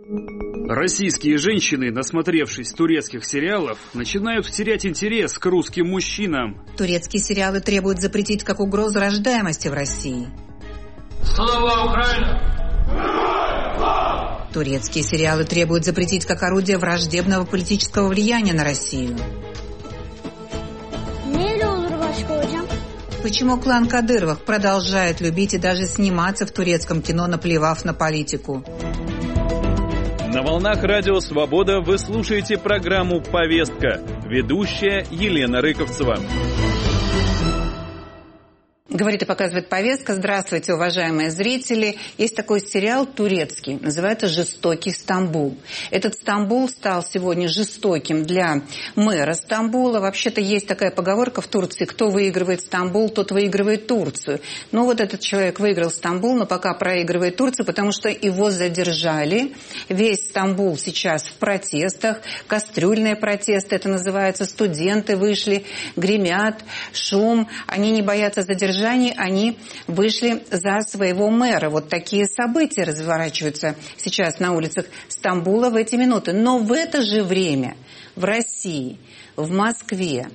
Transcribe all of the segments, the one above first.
Российские женщины, насмотревшись турецких сериалов, начинают терять интерес к русским мужчинам. Турецкие сериалы требуют запретить как угрозу рождаемости в России. Слава Украине! Турецкие сериалы требуют запретить как орудие враждебного политического влияния на Россию. Почему клан Кадыровых продолжает любить и даже сниматься в турецком кино, наплевав на политику? На волнах радио «Свобода» вы слушаете программу «Повестка». Ведущая Елена Рыковцева. Говорит и показывает повестка. Здравствуйте, уважаемые зрители. Есть такой сериал турецкий, называется «Жестокий Стамбул». Этот Стамбул стал сегодня жестоким для мэра Стамбула. Вообще-то есть такая поговорка в Турции: кто выигрывает Стамбул, тот выигрывает Турцию. Ну вот этот человек выиграл Стамбул, но пока проигрывает Турцию, потому что его задержали. Весь Стамбул сейчас в протестах, кастрюльные протесты, это называется. Студенты вышли, гремят, шум. Они не боятся задержания. Они вышли за своего мэра. Вот такие события разворачиваются сейчас на улицах Стамбула в эти минуты. Но в это же время в России, в Москве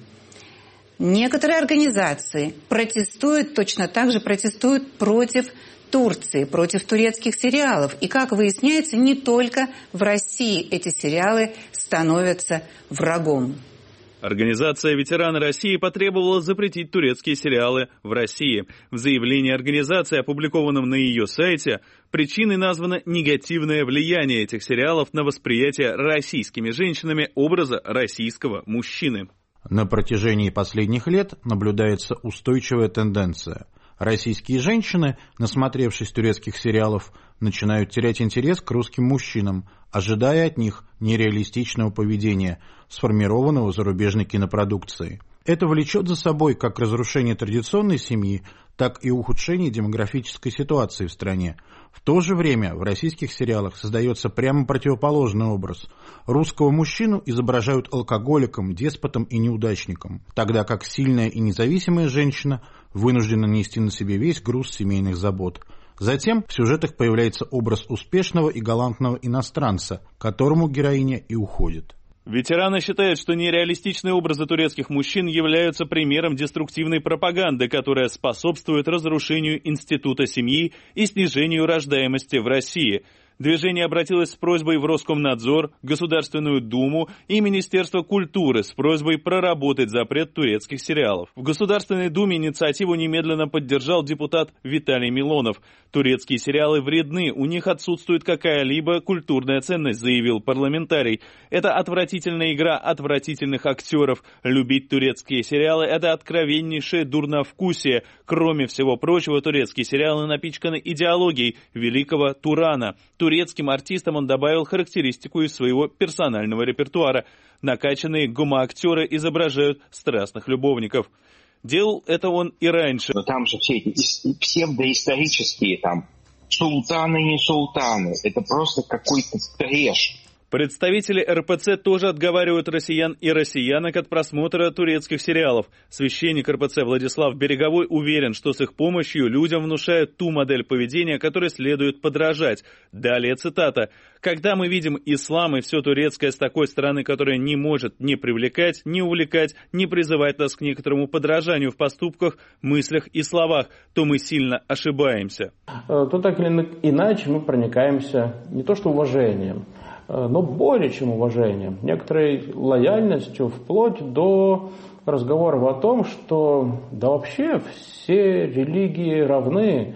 некоторые организации протестуют, точно так же протестуют против Турции, против турецких сериалов. И, как выясняется, не только в России эти сериалы становятся врагом. Организация «Ветераны России» потребовала запретить турецкие сериалы в России. В заявлении организации, опубликованном на ее сайте, причиной названо негативное влияние этих сериалов на восприятие российскими женщинами образа российского мужчины. На протяжении последних лет наблюдается устойчивая тенденция. Российские женщины, насмотревшись турецких сериалов, начинают терять интерес к русским мужчинам, ожидая от них нереалистичного поведения, сформированного зарубежной кинопродукцией. Это влечет за собой как разрушение традиционной семьи, так и ухудшение демографической ситуации в стране. В то же время в российских сериалах создается прямо противоположный образ. Русского мужчину изображают алкоголиком, деспотом и неудачником, тогда как сильная и независимая женщина вынуждена нести на себе весь груз семейных забот. Затем в сюжетах появляется образ успешного и галантного иностранца, к которому героиня и уходит. Ветераны считают, что нереалистичные образы турецких мужчин являются примером деструктивной пропаганды, которая способствует разрушению института семьи и снижению рождаемости в России. Движение обратилось с просьбой в Роскомнадзор, Государственную Думу и Министерство культуры с просьбой проработать запрет турецких сериалов. В Государственной Думе инициативу немедленно поддержал депутат Виталий Милонов. Турецкие сериалы вредны, у них отсутствует какая-либо культурная ценность, заявил парламентарий. Это отвратительная игра отвратительных актеров. Любить турецкие сериалы – это откровеннейшее дурновкусие. Кроме всего прочего, турецкие сериалы напичканы идеологией великого Турана. Турецким артистам он добавил характеристику из своего персонального репертуара. Накачанные гомоактеры изображают страстных любовников. Делал это он и раньше. Но там же все эти псевдоисторические там султаны, не султаны. Это просто какой-то трэш. Представители РПЦ тоже отговаривают россиян и россиянок от просмотра турецких сериалов. Священник РПЦ Владислав Береговой уверен, что с их помощью людям внушают ту модель поведения, которой следует подражать. Далее цитата. «Когда мы видим ислам и все турецкое с такой стороны, которая не может ни привлекать, ни увлекать, ни призывать нас к некоторому подражанию в поступках, мыслях и словах, то мы сильно ошибаемся». То так или иначе мы проникаемся не то что уважением, но более чем уважением, некоторой лояльностью, вплоть до разговоров о том, что да вообще все религии равны,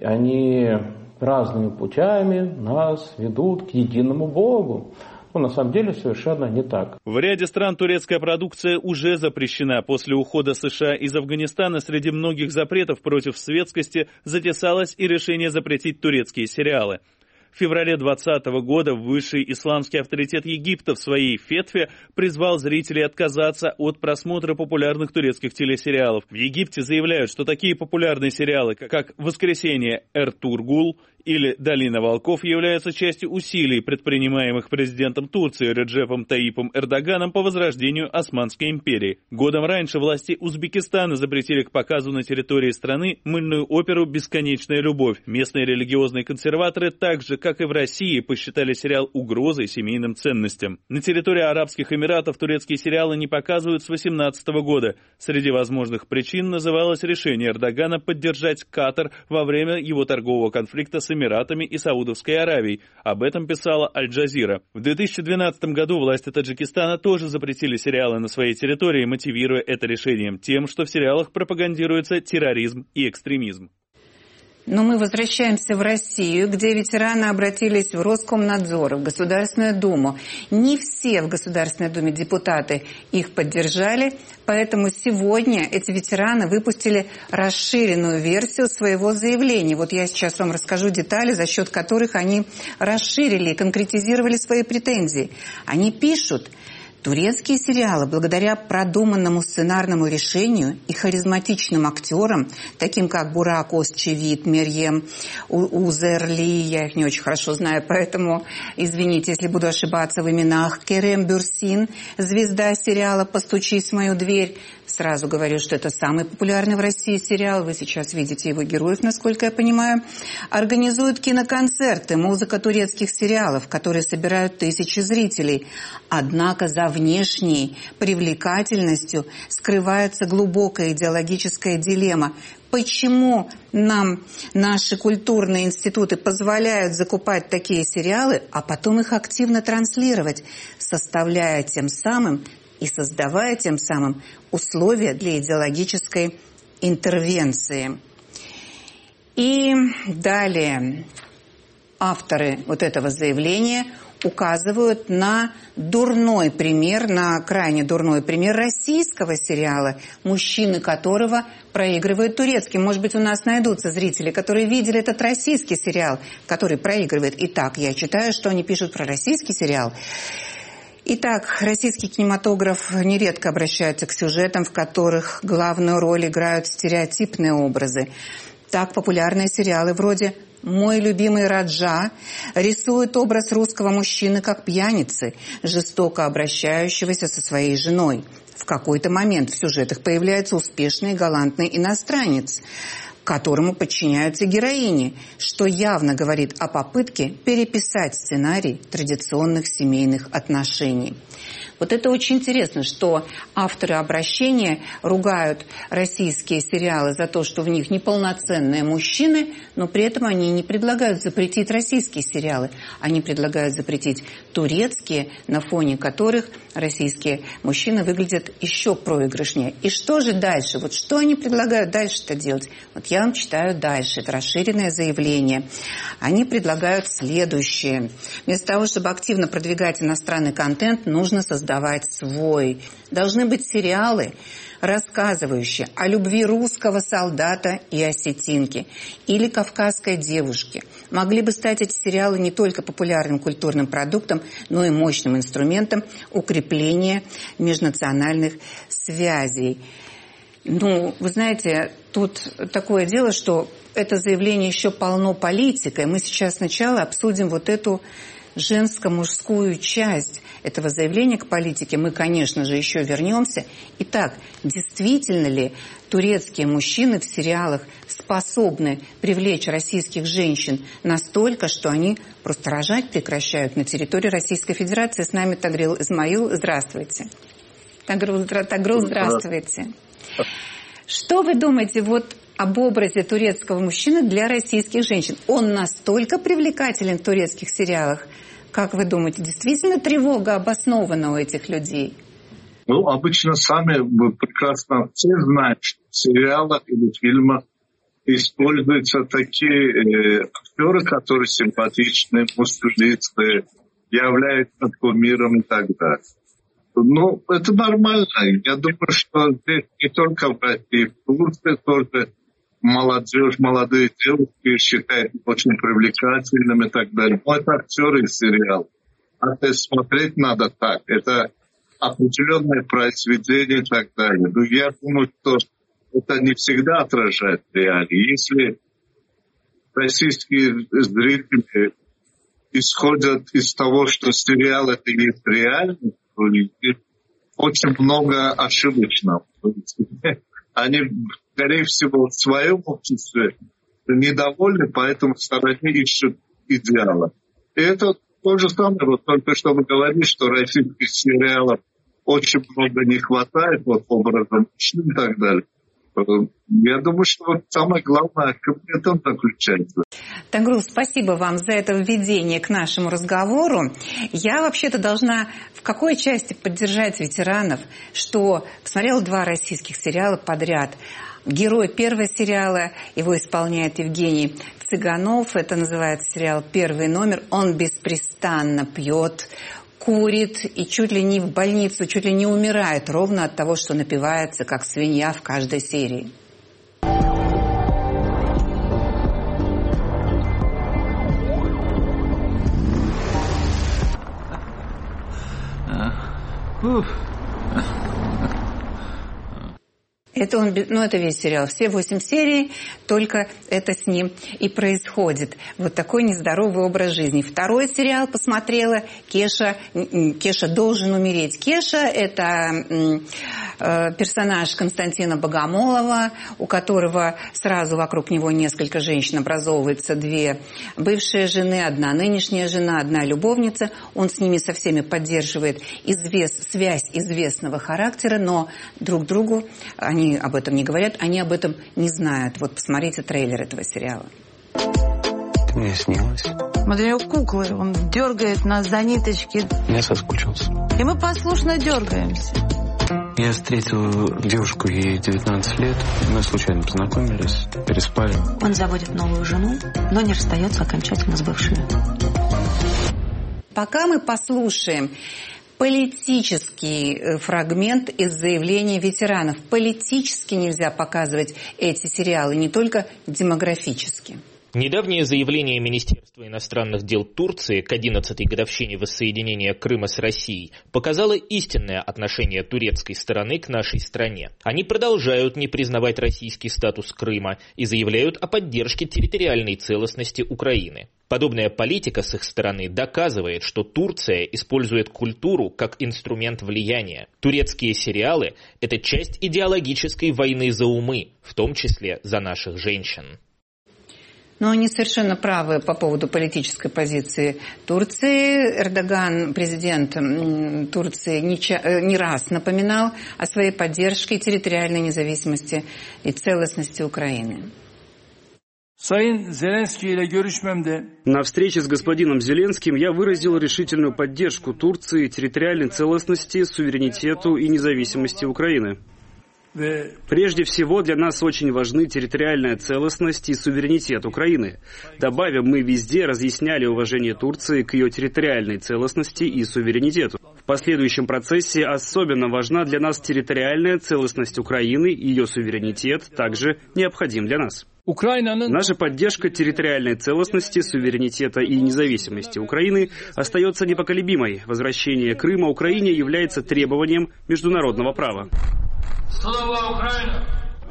они разными путями нас ведут к единому Богу. Но на самом деле совершенно не так. В ряде стран турецкая продукция уже запрещена. После ухода США из Афганистана среди многих запретов против светскости затесалось и решение запретить турецкие сериалы. В феврале 2020 года высший исламский авторитет Египта в своей фетве призвал зрителей отказаться от просмотра популярных турецких телесериалов. В Египте заявляют, что такие популярные сериалы, как «Воскресенье Эртургул» или «Долина волков» являются частью усилий, предпринимаемых президентом Турции Реджепом Таипом Эрдоганом по возрождению Османской империи. Годом раньше власти Узбекистана запретили к показу на территории страны мыльную оперу «Бесконечная любовь». Местные религиозные консерваторы, так же, как и в России, посчитали сериал угрозой семейным ценностям. На территории Арабских Эмиратов турецкие сериалы не показывают с 2018 года. Среди возможных причин называлось решение Эрдогана поддержать Катар во время его торгового конфликта с Эмиратами и Саудовской Аравией. Об этом писала Аль-Джазира. В 2012 году власти Таджикистана тоже запретили сериалы на своей территории, мотивируя это решением тем, что в сериалах пропагандируется терроризм и экстремизм. Но мы возвращаемся в Россию, где ветераны обратились в Роскомнадзор, в Государственную Думу. Не все в Государственной Думе депутаты их поддержали, поэтому сегодня эти ветераны выпустили расширенную версию своего заявления. Вот я сейчас вам расскажу детали, за счет которых они расширили и конкретизировали свои претензии. Они пишут: турецкие сериалы, благодаря продуманному сценарному решению и харизматичным актерам, таким как Бурак Озчивит, Мерьем Узерли, я их не очень хорошо знаю, поэтому извините, если буду ошибаться в именах, Керем Бюрсин, звезда сериала «Постучись в мою дверь». Сразу говорю, что это самый популярный в России сериал. Вы сейчас видите его героев, насколько я понимаю. Организуют киноконцерты, музыка турецких сериалов, которые собирают тысячи зрителей. Однако за внешней привлекательностью скрывается глубокая идеологическая дилемма. Почему нам наши культурные институты позволяют закупать такие сериалы, а потом их активно транслировать, составляя тем самым и создавая тем самым условия для идеологической интервенции. И далее авторы вот этого заявления указывают на дурной пример, на крайне дурной пример российского сериала, мужчины которого проигрывают турецким. Может быть, у нас найдутся зрители, которые видели этот российский сериал, который проигрывает. Итак, я читаю, что они пишут про российский сериал. Итак, российский кинематограф нередко обращается к сюжетам, в которых главную роль играют стереотипные образы. Так популярные сериалы вроде «Мой любимый Раджа» рисует образ русского мужчины как пьяницы, жестоко обращающегося со своей женой. В какой-то момент в сюжетах появляется успешный галантный иностранец, которому подчиняются героини, что явно говорит о попытке переписать сценарий традиционных семейных отношений. Вот это очень интересно, что авторы обращения ругают российские сериалы за то, что в них неполноценные мужчины, но при этом они не предлагают запретить российские сериалы. Они предлагают запретить турецкие, на фоне которых российские мужчины выглядят еще проигрышнее. И что же дальше? Вот что они предлагают дальше-то делать? Вот я вам читаю дальше. Это расширенное заявление. Они предлагают следующее. Вместо того, чтобы активно продвигать иностранный контент, нужно создавать свой. Должны быть сериалы, рассказывающие о любви русского солдата и осетинки или кавказской девушки. Могли бы стать эти сериалы не только популярным культурным продуктом, но и мощным инструментом укрепления межнациональных связей. Ну, вы знаете, тут такое дело, что это заявление еще полно политикой. Мы сейчас сначала обсудим вот эту женско-мужскую часть этого заявления к политике. Мы, конечно же, еще вернемся. Итак, действительно ли турецкие мужчины в сериалах способны привлечь российских женщин настолько, что они просто рожать прекращают на территории Российской Федерации? С нами Тагрил Измаил. Здравствуйте. Тагрил, здравствуйте. Что вы думаете вот об образе турецкого мужчины для российских женщин? Он настолько привлекателен в турецких сериалах? Как вы думаете, действительно тревога обоснована у этих людей? Ну, обычно сами вы прекрасно все знают, что в сериалах или фильмах используются такие актеры, которые симпатичны, мускулистые, являются кумиром и так далее. Ну, это нормально. Я думаю, что здесь не только в России, в Турции тоже молодежь, молодые девушки считают очень привлекательными и так далее. Но это актеры из сериала. А смотреть надо так. Это определенное произведение и так далее. Но я думаю, что это не всегда отражает реалии. Если российские зрители исходят из того, что сериал это есть реальность, очень много ошибочного. Они, скорее всего, в своем обществе недовольны, поэтому в стороне ищут идеала. И это то же самое, вот только что вы говорили, что российских сериалов очень много не хватает, вот образом и так далее. Я думаю, что вот самое главное в этом заключается. Тагрул, спасибо вам за это введение к нашему разговору. Я вообще-то должна в какой части поддержать ветеранов, что посмотрела 2 российских сериала подряд. Герой первого сериала, его исполняет Евгений Цыганов, это называется сериал «Первый номер». Он беспрестанно пьет, курит и чуть ли не в больницу, чуть ли не умирает ровно от того, что напивается, как свинья в каждой серии. Это он, это весь сериал. Все 8 серий, только это с ним и происходит. Вот такой нездоровый образ жизни. Второй сериал посмотрела. Кеша должен умереть. Кеша – это персонаж Константина Богомолова, у которого сразу вокруг него несколько женщин образовывается, 2 бывшие жены, 1 нынешняя жена, 1 любовница. Он с ними со всеми поддерживает связь известного характера, но друг другу они об этом не говорят, они об этом не знают. Вот посмотрите трейлер этого сериала. Ты мне снилась. Смотри, куклы, он дергает нас за ниточки. Я соскучился. И мы послушно дергаемся. Я встретил девушку, ей 19 лет. Мы случайно познакомились, переспали. Он заводит новую жену, но не расстается окончательно с бывшей. Пока мы послушаем политический фрагмент из заявления ветеранов. Политически нельзя показывать эти сериалы, не только демографически. Недавнее заявление Министерства иностранных дел Турции к 11-й годовщине воссоединения Крыма с Россией показало истинное отношение турецкой стороны к нашей стране. Они продолжают не признавать российский статус Крыма и заявляют о поддержке территориальной целостности Украины. Подобная политика с их стороны доказывает, что Турция использует культуру как инструмент влияния. Турецкие сериалы – это часть идеологической войны за умы, в том числе за наших женщин. Но они совершенно правы по поводу политической позиции Турции. Эрдоган, президент Турции, не раз напоминал о своей поддержке территориальной независимости и целостности Украины. На встрече с господином Зеленским я выразил решительную поддержку Турции, территориальной целостности, суверенитету и независимости Украины. Прежде всего, для нас очень важны территориальная целостность и суверенитет Украины. Добавим, мы везде разъясняли уважение Турции к ее территориальной целостности и суверенитету. В последующем процессе особенно важна для нас территориальная целостность Украины, и ее суверенитет также необходим для нас. Наша поддержка территориальной целостности, суверенитета и независимости Украины остается непоколебимой. Возвращение Крыма Украине является требованием международного права. Слава Украине!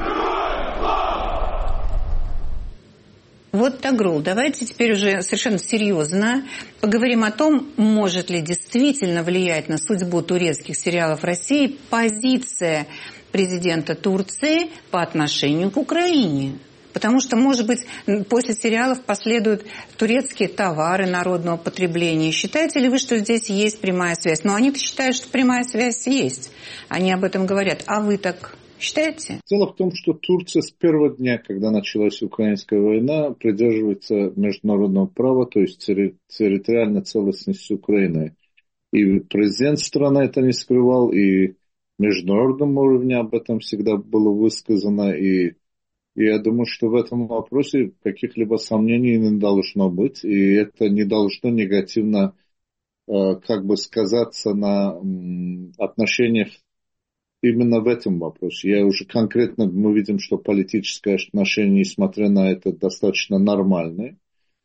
Вот, Тагрул, давайте теперь уже совершенно серьезно поговорим о том, может ли действительно влиять на судьбу турецких сериалов в России позиция президента Турции по отношению к Украине. Потому что, может быть, после сериалов последуют турецкие товары народного потребления. Считаете ли вы, что здесь есть прямая связь? Но они-то считают, что прямая связь есть. Они об этом говорят. А вы так считаете? Дело в том, что Турция с первого дня, когда началась украинская война, придерживается международного права, то есть территориальной целостности Украины. И президент страны это не скрывал, и на международном уровне об этом всегда было высказано, и я думаю, что в этом вопросе каких-либо сомнений не должно быть, и это не должно негативно, сказаться на отношениях именно в этом вопросе. Мы видим, что политическое отношение, несмотря на это, достаточно нормальное,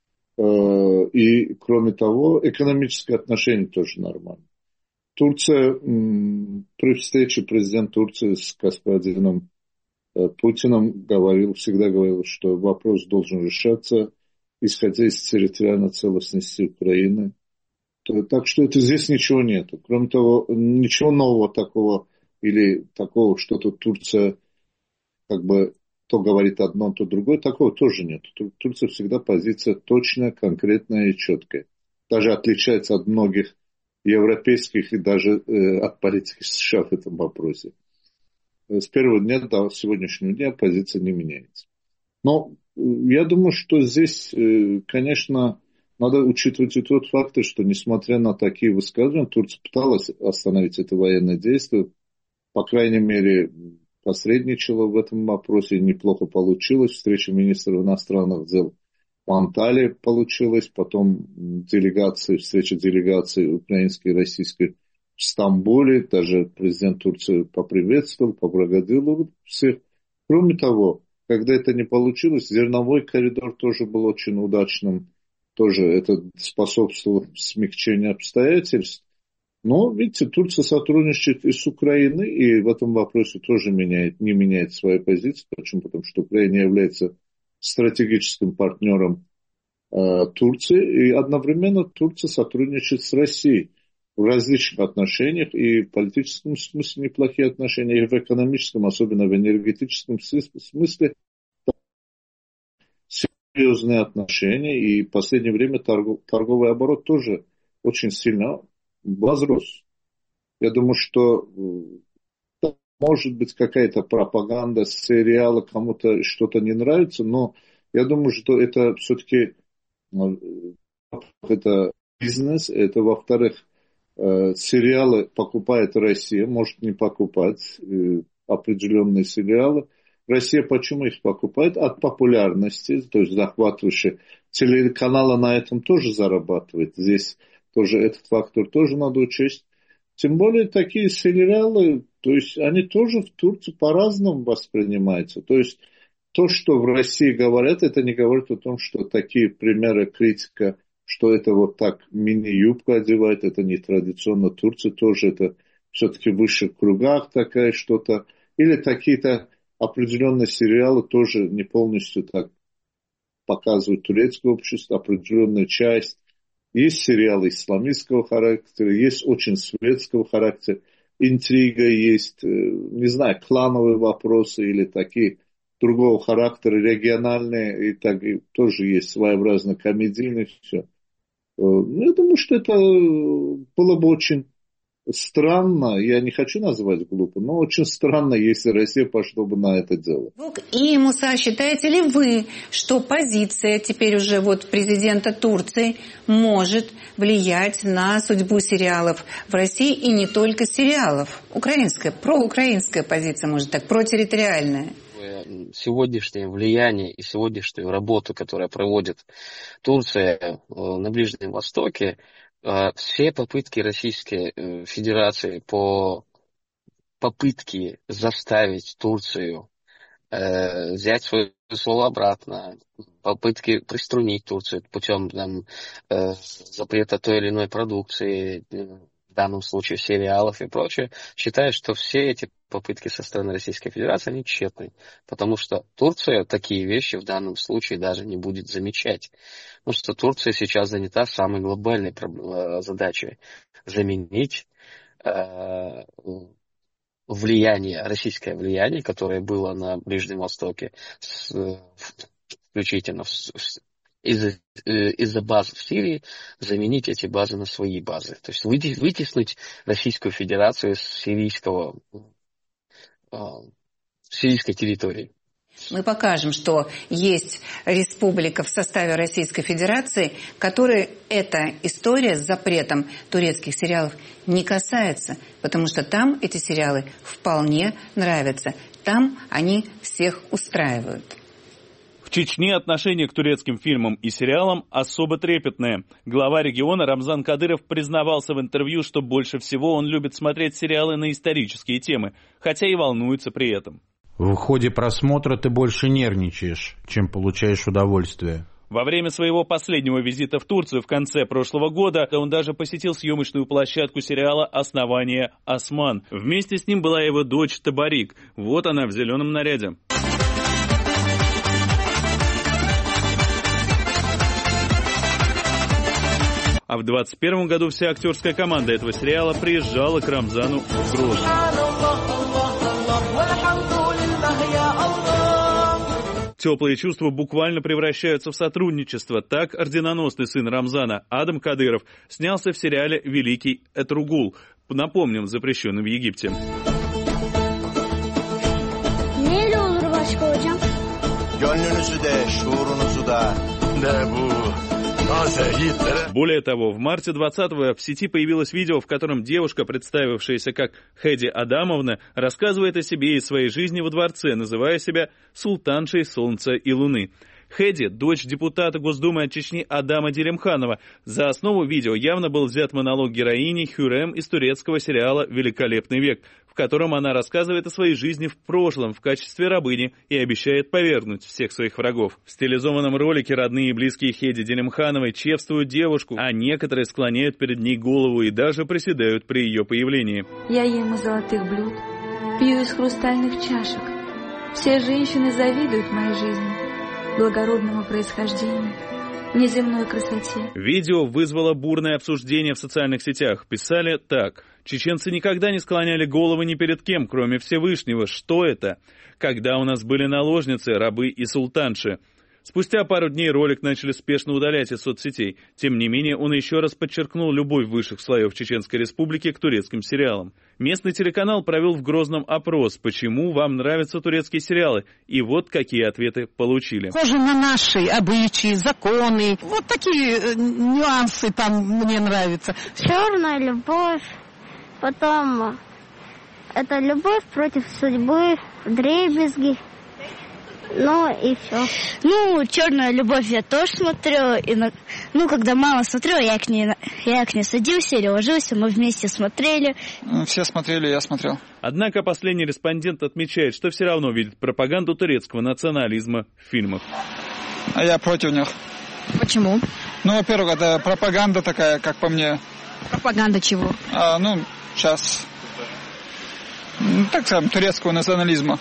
и, кроме того, экономическое отношение тоже нормальное. Турция, при встрече президента Турции с господином Путиным всегда говорил, что вопрос должен решаться исходя из территориальной целостности Украины. Так что здесь ничего нету. Кроме того, ничего нового такого или такого, что тут Турция как бы то говорит одно, то другое, такого тоже нет. Турция всегда позиция точная, конкретная и четкая. Даже отличается от многих европейских и даже от политики США в этом вопросе. С первого дня до сегодняшнего дня позиция не меняется. Но я думаю, что здесь, конечно, надо учитывать и тот фактор, что несмотря на такие высказывания, Турция пыталась остановить это военное действие, по крайней мере, посредничала в этом вопросе, неплохо получилось. Встреча министров иностранных дел в Анталии получилась, потом встреча делегаций украинской и российской в Стамбуле, даже президент Турции поприветствовал, поблагодарил всех. Кроме того, когда это не получилось, зерновой коридор тоже был очень удачным, тоже это способствовало смягчению обстоятельств. Но, видите, Турция сотрудничает и с Украиной, и в этом вопросе тоже не меняет свою позицию. Почему? Потому что Украина является стратегическим партнером Турции, и одновременно Турция сотрудничает с Россией в различных отношениях, и в политическом смысле неплохие отношения, и в экономическом, особенно в энергетическом смысле, серьезные отношения, и в последнее время торговый оборот тоже очень сильно возрос. Я думаю, что может быть какая-то пропаганда, сериалы, кому-то что-то не нравится, но я думаю, что это все-таки это бизнес, это, во-вторых, сериалы покупает Россия, может не покупать определенные сериалы. Россия почему их покупает? От популярности, то есть захватывающие. Телеканалы на этом тоже зарабатывают. Здесь тоже этот фактор тоже надо учесть. Тем более такие сериалы, то есть они тоже в Турции по-разному воспринимаются. То есть то, что в России говорят, это не говорит о том, что такие примеры критика, что это вот так мини-юбку одевает, это не традиционно Турция, тоже это все-таки в высших кругах такая что-то. Или какие-то определенные сериалы тоже не полностью так показывают турецкое общество, определенная часть. Есть сериалы исламистского характера, есть очень светского характера, интрига есть, не знаю, клановые вопросы или такие другого характера, региональные, и тоже есть своеобразно комедийные, все. Я думаю, что это было бы очень странно, я не хочу называть глупо, но очень странно, если Россия пошла бы на это дело. И, Муса, считаете ли вы, что позиция теперь уже вот президента Турции может влиять на судьбу сериалов в России, и не только сериалов? Украинская, проукраинская позиция, может так, протерриториальная? Сегодняшнее влияние и сегодняшнюю работу, которую проводит Турция на Ближнем Востоке, все попытки Российской Федерации по попытке заставить Турцию взять свое слово обратно, попытки приструнить Турцию путем запрета той или иной продукции, в данном случае сериалов и прочее, считаю, что все эти попытки со стороны Российской Федерации, они тщетны. Потому что Турция такие вещи в данном случае даже не будет замечать. Потому что Турция сейчас занята самой глобальной задачей – заменить российское влияние, которое было на Ближнем Востоке, включительно из-за баз в Сирии, заменить эти базы на свои базы. То есть вытеснить Российскую Федерацию с сирийской территории. Мы покажем, что есть республика в составе Российской Федерации, которой эта история с запретом турецких сериалов не касается, потому что там эти сериалы вполне нравятся. Там они всех устраивают. В Чечне отношение к турецким фильмам и сериалам особо трепетное. Глава региона Рамзан Кадыров признавался в интервью, что больше всего он любит смотреть сериалы на исторические темы, хотя и волнуется при этом. В ходе просмотра ты больше нервничаешь, чем получаешь удовольствие. Во время своего последнего визита в Турцию в конце прошлого года он даже посетил съемочную площадку сериала «Основание Осман». Вместе с ним была его дочь Табарик. Вот она в зеленом наряде. А в 2021 году вся актерская команда этого сериала приезжала к Рамзану в Грозный. Теплые чувства буквально превращаются в сотрудничество. Так орденоносный сын Рамзана Адам Кадыров снялся в сериале «Великий Этругул», напомним, запрещенный в Египте. Более того, в марте 2020-го в сети появилось видео, в котором девушка, представившаяся как Хеди Адамовна, рассказывает о себе и своей жизни во дворце, называя себя султаншей солнца и луны. Хеди – дочь депутата Госдумы от Чечни Адама Делимханова. За основу видео явно был взят монолог героини Хюррем из турецкого сериала «Великолепный век», в котором она рассказывает о своей жизни в прошлом в качестве рабыни и обещает повергнуть всех своих врагов. В стилизованном ролике родные и близкие Хеди Делимхановой чествуют девушку, а некоторые склоняют перед ней голову и даже приседают при ее появлении. Я ем из золотых блюд, пью из хрустальных чашек. Все женщины завидуют моей жизни, благородному происхождению, неземной красоте. Видео вызвало бурное обсуждение в социальных сетях. Писали так: чеченцы никогда не склоняли головы ни перед кем, кроме Всевышнего. Что это? Когда у нас были наложницы, рабы и султанши. Спустя пару дней ролик начали спешно удалять из соцсетей. Тем не менее, он еще раз подчеркнул любовь высших слоев Чеченской Республики к турецким сериалам. Местный телеканал провел в Грозном опрос, почему вам нравятся турецкие сериалы. И вот какие ответы получили. Похоже на наши обычаи, законы. Вот такие нюансы там мне нравятся. Черная любовь, потом это любовь против судьбы, вдребезги. Ну и все. Ну, «Черную любовь» я тоже смотрю. Когда мало смотрю, я к ней садился или ложился, мы вместе смотрели. Все смотрели, я смотрел. Однако последний респондент отмечает, что все равно видит пропаганду турецкого национализма в фильмах. А я против них. Почему? Во-первых, это пропаганда такая, как по мне. Пропаганда чего? Сейчас, так скажем, турецкого национализма.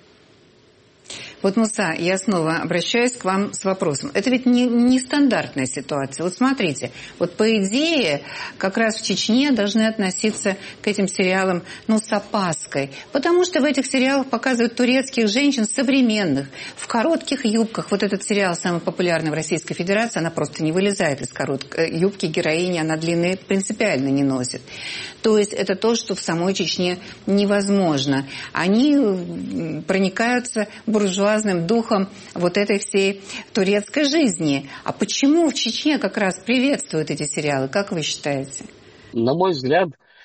Вот, Муса, я снова обращаюсь к вам с вопросом. Это ведь не стандартная ситуация. Вот смотрите, вот по идее, как раз в Чечне должны относиться к этим сериалам, с опаской. Потому что в этих сериалах показывают турецких женщин современных, в коротких юбках. Вот этот сериал самый популярный в Российской Федерации, она просто не вылезает из короткой юбки героини, она длинные принципиально не носит. То есть это то, что в самой Чечне невозможно. Они проникаются буржуазным духом вот этой всей турецкой жизни. А почему в Чечне как раз приветствуют эти сериалы? Как вы считаете? На мой взгляд,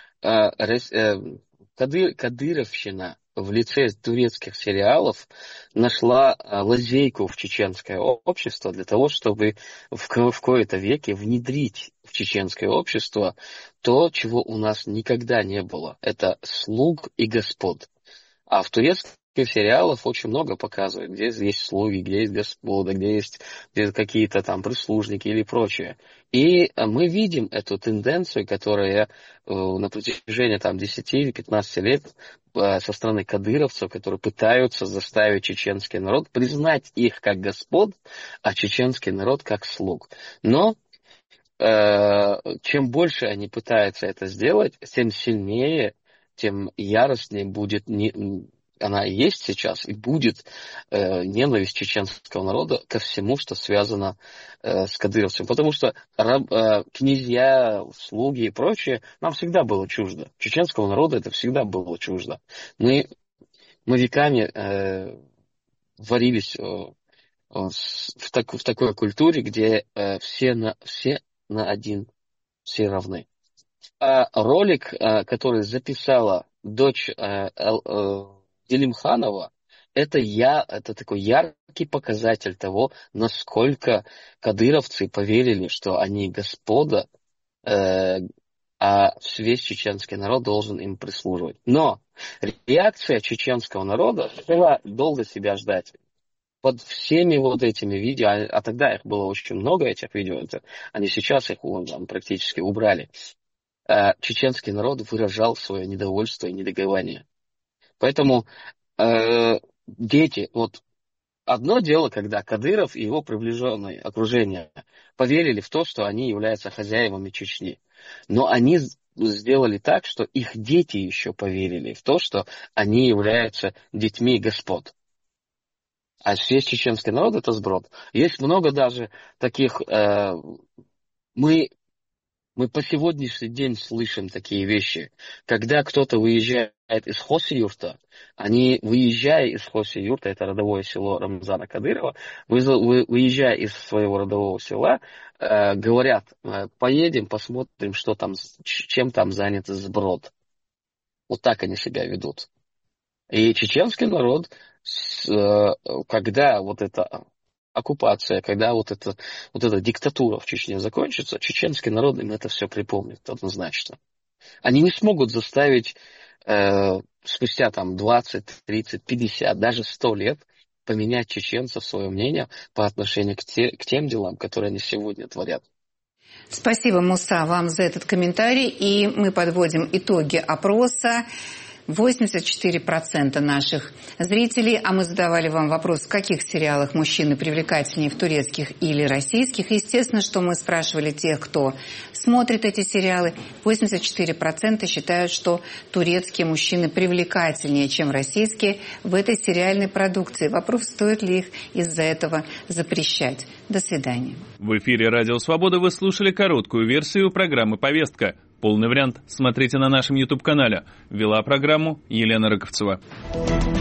кадыровщина в лице турецких сериалов нашла лазейку в чеченское общество для того, чтобы в кои-то веке внедрить в чеченское общество то, чего у нас никогда не было. Это слуг и господ. А в турецких сериалах очень много показывают, где есть слуги, где есть господа, где есть какие-то там прислужники или прочее. И мы видим эту тенденцию, которая на протяжении 10-15 лет со стороны кадыровцев, которые пытаются заставить чеченский народ признать их как господ, а чеченский народ как слуг. Но чем больше они пытаются это сделать, тем сильнее, тем яростнее будет она и есть сейчас, и будет ненависть чеченского народа ко всему, что связано с кадыровцем. Потому что князья, слуги и прочее нам всегда было чуждо. Чеченского народа это всегда было чуждо. Мы веками варились в такой культуре, где все на один, все равны. А ролик, который записала дочь Делимханова, это такой яркий показатель того, насколько кадыровцы поверили, что они господа, а весь чеченский народ должен им прислуживать. Но реакция чеченского народа была долго себя ждать. Под всеми вот этими видео, а тогда их было очень много, этих видео, они сейчас их практически убрали. Чеченский народ выражал свое недовольство и негодование. Поэтому дети, одно дело, когда Кадыров и его приближенное окружение поверили в то, что они являются хозяевами Чечни. Но они сделали так, что их дети еще поверили в то, что они являются детьми господ. А весь чеченский народ — это сброд. Есть много даже таких... Мы по сегодняшний день слышим такие вещи. Когда кто-то выезжает из Хоси-Юрта, они, выезжая из Хоси-Юрта, это родовое село Рамзана Кадырова, выезжая из своего родового села, говорят: поедем, посмотрим, что там, чем там занят сброд. Вот так они себя ведут. И чеченский народ, когда вот эта оккупация, когда вот эта диктатура в Чечне закончится, чеченский народ им это все припомнит однозначно. Они не смогут заставить спустя там 20, 30, 50, даже 100 лет поменять чеченцев свое мнение по отношению к тем делам, которые они сегодня творят. Спасибо, Муса, вам за этот комментарий. И мы подводим итоги опроса. 84% наших зрителей, а мы задавали вам вопрос, в каких сериалах мужчины привлекательнее, в турецких или российских. Естественно, что мы спрашивали тех, кто смотрит эти сериалы. 84% считают, что турецкие мужчины привлекательнее, чем российские в этой сериальной продукции. Вопрос, стоит ли их из-за этого запрещать. До свидания. В эфире «Радио Свобода» вы слушали короткую версию программы «Повестка». Полный вариант смотрите на нашем YouTube-канале. Вела программу Елена Рыковцева.